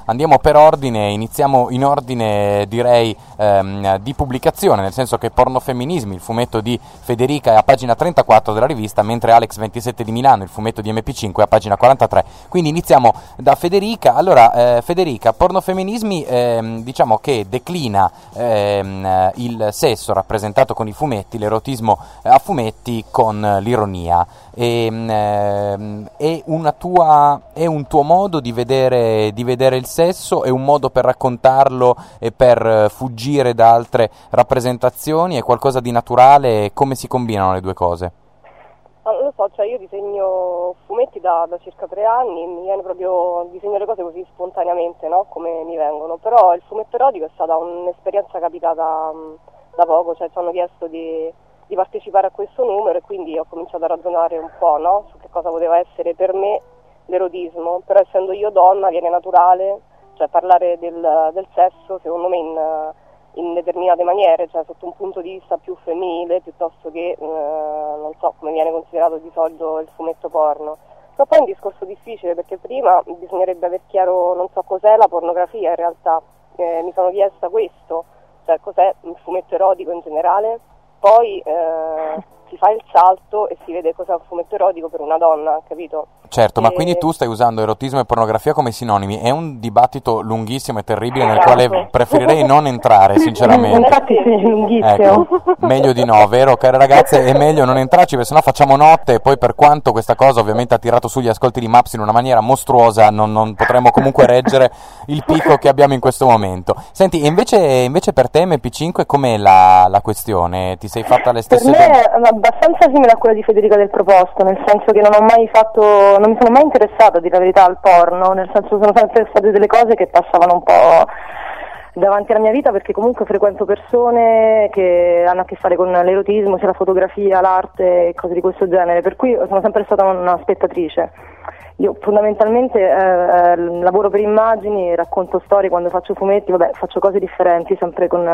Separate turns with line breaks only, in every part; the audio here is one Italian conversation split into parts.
andiamo per ordine, iniziamo in ordine direi di pubblicazione, nel senso che Pornofemminismi, il fumetto di Federica, è a pagina 34 della rivista, mentre Alex 27 di Milano, il fumetto di MP5, è a pagina 43. Quindi iniziamo da Federica. Allora, Federica, Pornofemminismi diciamo che declina il sesso rappresentato con i fumetti, l'erotismo a fumetti con l'ironia. È un tuo modo di vedere il sesso, è un modo per raccontarlo e per fuggire da altre rappresentazioni, è qualcosa di naturale? Come si combinano le due cose?
Non lo so, cioè io disegno fumetti da circa 3 anni, mi viene proprio, disegno le cose così spontaneamente, no? Come mi vengono, però il fumetto erotico è stata un'esperienza capitata da poco, cioè ci hanno chiesto di partecipare a questo numero e quindi ho cominciato a ragionare un po', no? Su che cosa poteva essere per me l'erotismo, però essendo io donna viene naturale, cioè parlare del sesso secondo me in determinate maniere, cioè sotto un punto di vista più femminile piuttosto che non so come viene considerato di solito il fumetto porno. Ma poi è un discorso difficile perché prima bisognerebbe aver chiaro, non so cos'è la pornografia in realtà, mi sono chiesta questo, cioè cos'è il fumetto erotico in generale, poi si fa il salto e si vede cos'è un fumetto erotico per una donna, capito?
Certo, ma quindi tu stai usando erotismo e pornografia come sinonimi. È un dibattito lunghissimo e terribile nel quale preferirei non entrare, sinceramente.
Infatti sì, è lunghissimo.
Ecco, meglio di no, vero, care ragazze? È meglio non entrarci, perché sennò facciamo notte e poi, per quanto questa cosa ovviamente ha tirato sugli ascolti di Maps in una maniera mostruosa, non potremo comunque reggere il picco che abbiamo in questo momento. Senti, e invece per te MP5 com'è la questione? Ti sei fatta le stesse
Per me è abbastanza simile a quella di Federica del Proposto, nel senso che non mi sono mai interessata, a dire la verità, al porno, nel senso sono sempre state delle cose che passavano un po' davanti alla mia vita, perché comunque frequento persone che hanno a che fare con l'erotismo, sia la fotografia, l'arte e cose di questo genere, per cui sono sempre stata una spettatrice. Io fondamentalmente lavoro per immagini, racconto storie quando faccio fumetti, faccio cose differenti sempre con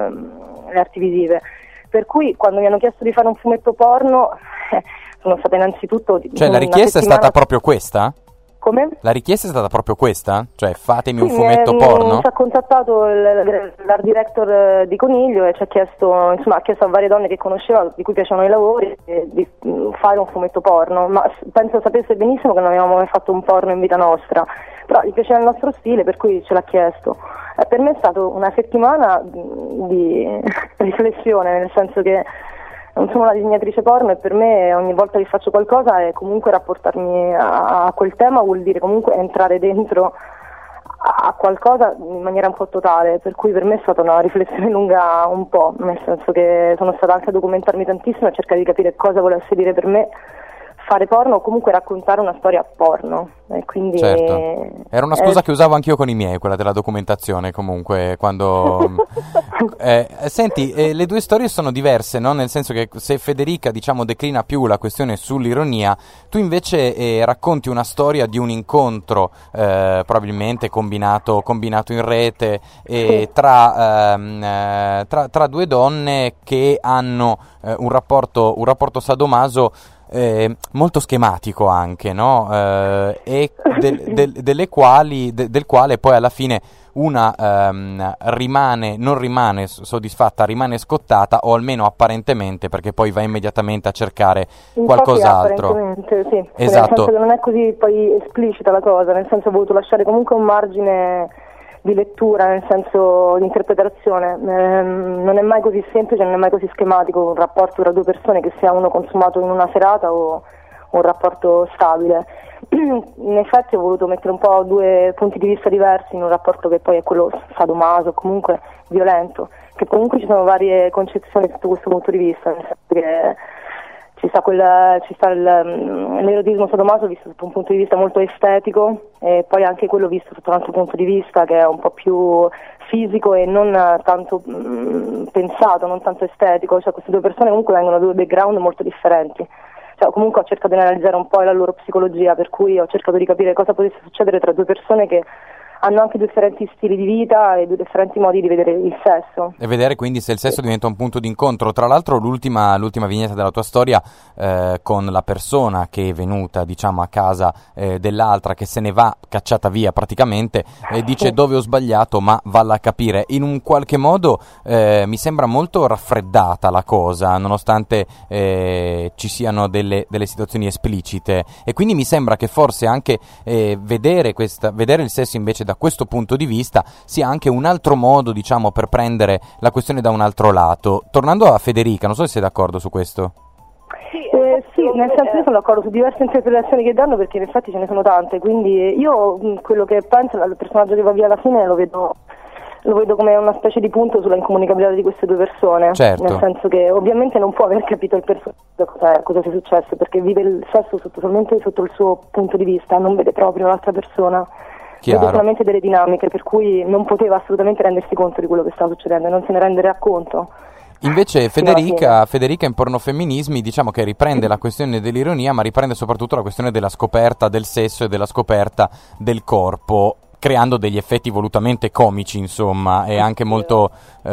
le arti visive, per cui quando mi hanno chiesto di fare un fumetto porno sono stata innanzitutto...
Cioè la richiesta è stata proprio questa?
Come?
La richiesta è stata proprio questa? Cioè fatemi un fumetto porno?
Ci ha contattato l'art director di Coniglio e ci ha chiesto a varie donne che conosceva, di cui piacevano i lavori, di fare un fumetto porno, ma penso sapesse benissimo che non avevamo mai fatto un porno in vita nostra, però gli piaceva il nostro stile, per cui ce l'ha chiesto. Per me è stata una settimana di riflessione, nel senso che non sono una disegnatrice porno e per me ogni volta che faccio qualcosa è comunque rapportarmi a quel tema, vuol dire comunque entrare dentro a qualcosa in maniera un po' totale, per cui per me è stata una riflessione lunga un po', nel senso che sono stata anche a documentarmi tantissimo e a cercare di capire cosa volesse dire per me fare porno o comunque raccontare una storia porno, e quindi
certo. Era una scusa che usavo anch'io con i miei, quella della documentazione, comunque quando senti, le due storie sono diverse, no? Nel senso che se Federica declina più la questione sull'ironia, tu invece racconti una storia di un incontro probabilmente combinato in rete tra due donne che hanno un rapporto sadomaso molto schematico anche, no? E del quale poi alla fine una non rimane soddisfatta, rimane scottata, o almeno apparentemente, perché poi va immediatamente a cercare qualcos'altro.
Apparentemente sì,
esatto.
Nel senso che non è così poi esplicita la cosa, nel senso ho voluto lasciare comunque un margine di lettura, nel senso di interpretazione, non è mai così semplice, non è mai così schematico un rapporto tra due persone, che sia uno consumato in una serata o un rapporto stabile. In effetti ho voluto mettere un po' due punti di vista diversi in un rapporto che poi è quello sadomaso, comunque violento, che comunque ci sono varie concezioni sotto questo punto di vista, nel senso che ci sta l'erotismo sadomaso visto sotto un punto di vista molto estetico, e poi anche quello visto sotto un altro punto di vista che è un po' più fisico e non tanto pensato, non tanto estetico. Cioè queste due persone comunque vengono da due background molto differenti, cioè comunque ho cercato di analizzare un po' la loro psicologia, per cui ho cercato di capire cosa potesse succedere tra due persone che hanno anche due differenti stili di vita e due differenti modi di vedere il sesso.
E vedere quindi se il sesso diventa un punto di incontro. Tra l'altro l'ultima vignetta della tua storia con la persona che è venuta, diciamo, a casa dell'altra, che se ne va cacciata via praticamente, dice dove ho sbagliato ma valla a capire. In un qualche modo mi sembra molto raffreddata la cosa, nonostante ci siano delle situazioni esplicite, e quindi mi sembra che forse anche vedere il sesso invece da questo punto di vista sia anche un altro modo, diciamo, per prendere la questione da un altro lato. Tornando a Federica, non so se sei d'accordo su questo.
Sì, nel senso io sono d'accordo su diverse interpretazioni che danno, perché in effetti ce ne sono tante, quindi io quello che penso, il personaggio che va via alla fine lo vedo come una specie di punto sulla incomunicabilità di queste due persone,
certo.
Nel senso che ovviamente non può aver capito il personaggio cosa sia successo, perché vive il sesso solamente sotto il suo punto di vista, non vede proprio l'altra persona.
Chiaro.
Vede solamente delle dinamiche, per cui non poteva assolutamente rendersi conto di quello che stava succedendo e non se ne renderà conto.
Invece Federica in Pornofemminismi, diciamo che riprende la questione dell'ironia, ma riprende soprattutto la questione della scoperta del sesso e della scoperta del corpo, creando degli effetti volutamente comici, insomma, e anche molto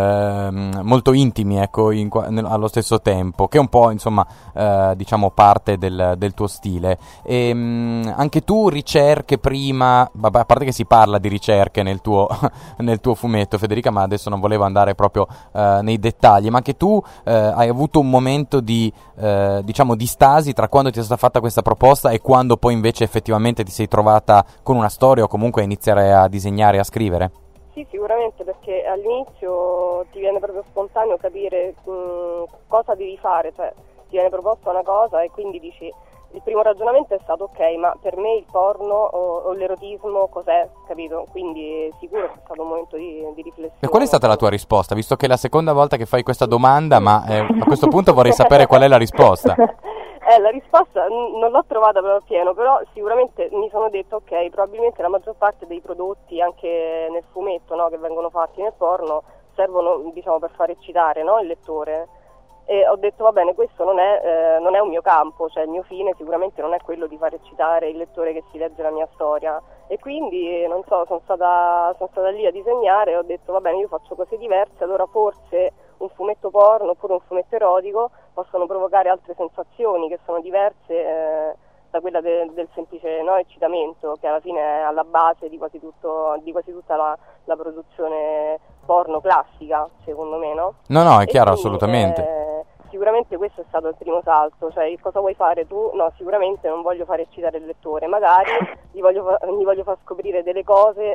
intimi, ecco, allo stesso tempo, che è un po', insomma, diciamo, parte del tuo stile. E anche tu ricerche prima, vabbè, a parte che si parla di ricerche nel tuo fumetto, Federica, ma adesso non volevo andare proprio nei dettagli, ma anche tu hai avuto un momento di stasi tra quando ti è stata fatta questa proposta e quando poi invece effettivamente ti sei trovata con una storia o comunque a iniziare a disegnare e a scrivere?
Sì, sicuramente, perché all'inizio ti viene proprio spontaneo capire cosa devi fare, cioè ti viene proposta una cosa e quindi dici, il primo ragionamento è stato ok, ma per me il porno o l'erotismo cos'è, capito? Quindi sicuro che è stato un momento di riflessione.
E qual è stata la tua risposta? Visto che è la seconda volta che fai questa domanda, ma a questo punto vorrei sapere qual è la risposta.
La risposta non l'ho trovata proprio appieno, però sicuramente mi sono detto ok, probabilmente la maggior parte dei prodotti anche nel fumetto, no, che vengono fatti nel porno servono, diciamo, per far eccitare, no, il lettore, e ho detto va bene, questo non è un mio campo, cioè il mio fine sicuramente non è quello di far eccitare il lettore che si legge la mia storia, e quindi non so, sono stata lì a disegnare e ho detto va bene, io faccio cose diverse, allora forse un fumetto porno oppure un fumetto erotico possono provocare altre sensazioni che sono diverse da quella del semplice, no, eccitamento, che alla fine è alla base di quasi tutta la produzione porno classica, secondo me, no?
No, è chiaro,
quindi,
assolutamente.
Sicuramente questo è stato il primo salto, cioè cosa vuoi fare tu? No, sicuramente non voglio fare eccitare il lettore, magari gli voglio far scoprire delle cose,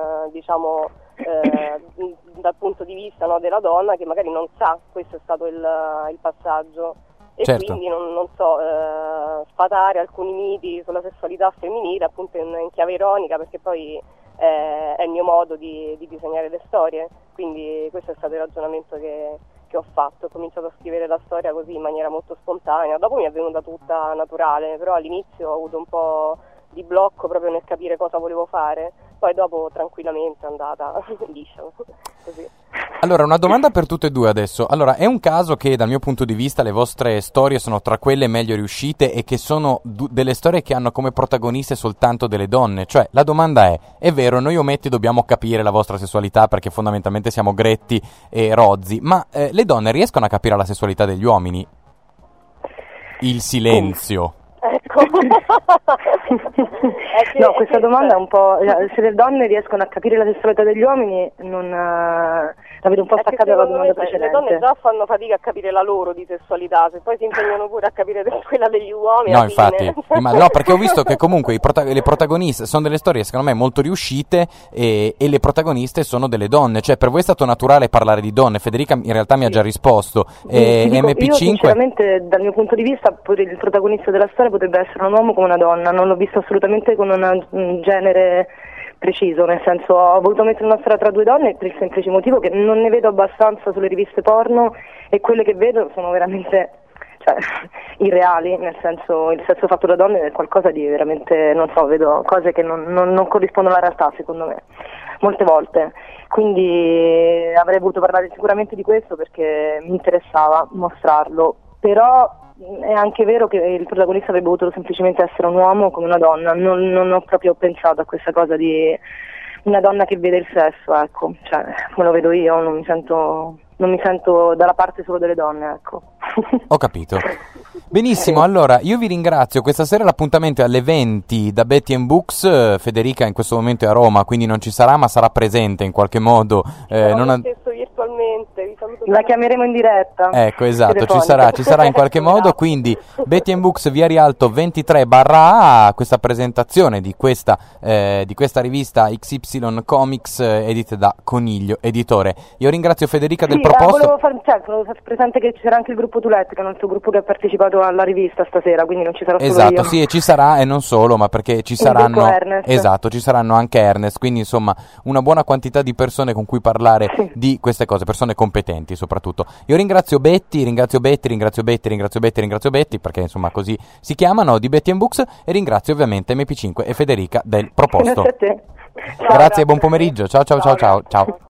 dal punto di vista, no, della donna, che magari non sa, questo è stato il passaggio. E
certo.
Quindi non so, sfatare alcuni miti sulla sessualità femminile, appunto in chiave ironica, perché poi è il mio modo di disegnare le storie, quindi questo è stato il ragionamento che ho fatto. Ho cominciato a scrivere la storia così in maniera molto spontanea, dopo mi è venuta tutta naturale, però all'inizio ho avuto un po' di blocco proprio nel capire cosa volevo fare, poi dopo tranquillamente è andata liscia, così.
Allora, una domanda per tutte e due adesso. Allora, è un caso che dal mio punto di vista le vostre storie sono tra quelle meglio riuscite e che sono delle storie che hanno come protagoniste soltanto delle donne? Cioè, la domanda è vero, noi ometti dobbiamo capire la vostra sessualità perché fondamentalmente siamo gretti e rozzi, ma le donne riescono a capire la sessualità degli uomini? Il silenzio.
Ecco. No, questa domanda è un po', se le donne riescono a capire la sessualità degli uomini, la vedo un po' staccata dalla domanda precedente. Le donne già fanno fatica a capire la loro di sessualità, se poi si impegnano pure a capire quella degli uomini.
No, infatti, no, perché ho visto che comunque le protagoniste sono delle storie secondo me molto riuscite e le protagoniste sono delle donne, cioè per voi è stato naturale parlare di donne. Federica in realtà mi ha già risposto. MP5,
io sinceramente dal mio punto di vista il protagonista della storia potrebbe essere un uomo come una donna, non l'ho visto assolutamente con un genere preciso, nel senso ho voluto mettere una storia tra due donne per il semplice motivo che non ne vedo abbastanza sulle riviste porno e quelle che vedo sono veramente irreali, nel senso il sesso fatto da donne è qualcosa di veramente, non so, vedo cose che non corrispondono alla realtà secondo me, molte volte, quindi avrei voluto parlare sicuramente di questo perché mi interessava mostrarlo, però è anche vero che il protagonista avrebbe voluto semplicemente essere un uomo come una donna, non ho proprio pensato a questa cosa di una donna che vede il sesso, ecco, cioè, come lo vedo io, non mi sento dalla parte solo delle donne, ecco.
Ho capito. Benissimo, allora io vi ringrazio. Questa sera l'appuntamento è alle 20 da Betty and Books. Federica in questo momento è a Roma, quindi non ci sarà, ma sarà presente in qualche modo.
Stesso virtualmente, vi saluto. La chiameremo in diretta.
Ecco, esatto, ci sarà in qualche modo, quindi Betty and Books, Via Rialto 23/A, questa presentazione di questa rivista XY Comics edita da Coniglio Editore. Io ringrazio Federica del proposto.
Volevo far presente che ci sarà anche il gruppo Tulette, che è il nostro gruppo che ha partecipato alla rivista stasera, quindi non ci sarà solo io.
Esatto, sì, e ci sarà, e non solo, ma perché ci saranno ci saranno anche Ernest, quindi insomma una buona quantità di persone con cui parlare di queste cose, persone competenti soprattutto. Io ringrazio Betty, perché insomma così si chiamano, di Betty and Books, e ringrazio ovviamente MP5 e Federica del proposto.
Grazie a te.
Grazie, buon pomeriggio, ciao.